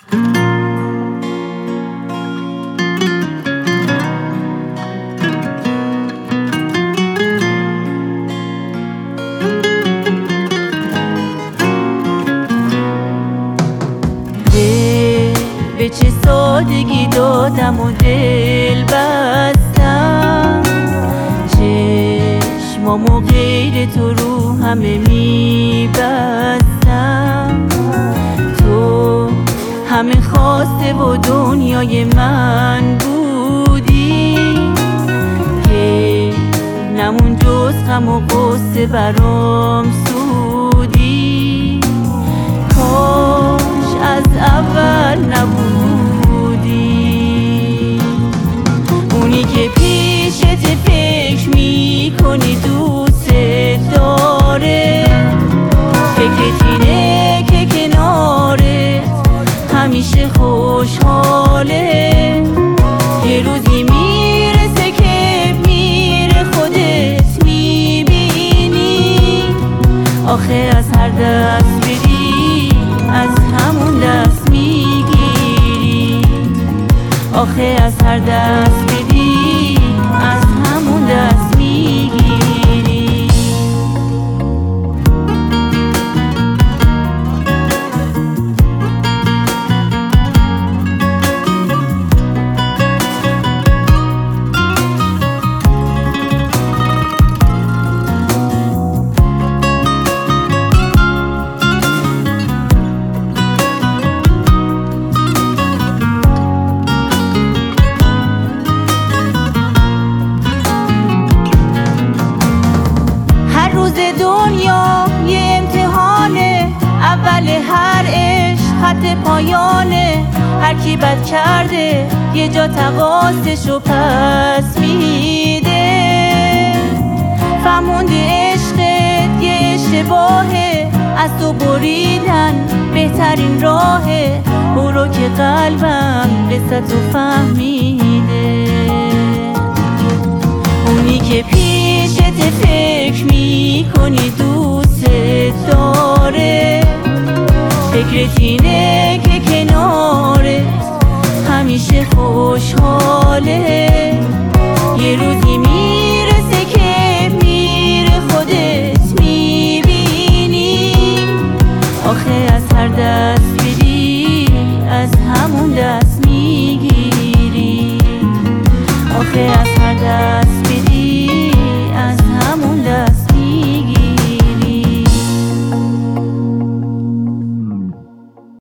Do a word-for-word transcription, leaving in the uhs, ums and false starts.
به چه سادگی دادم و دل بستم، چشمامو غیر تو رو همه میبستم. تو همه خواسته و دنیای من بودی، که نمون جز غم و غصه برام سودی. کاش از اول نبودی، اونی که پیشت فکر میکنی دوست داره، فکرت اینه که کنارت همیشه خوشحاله. یه روزی میرسه که میره خودت میبینی، آخه از هر دست بدی از همون دست میگیری، آخه از هر دست بدی از همون دست میگیری. دنیا یه امتحانه، اول هر عشق خط پایانه. هر کی بد کرده یه جا تقاصشو پس میده. فهموندی عشقت یه اشتباهه، از تو بریدن بهترین راهه. برو که قلبم قصتو فهمیده، اونی که پیشت فکر میکنی دوست داره، فکرت اینه که کنارت همیشه خوشحاله. یه روزی میرسه که میره خودت میبینی، آخه از هر دست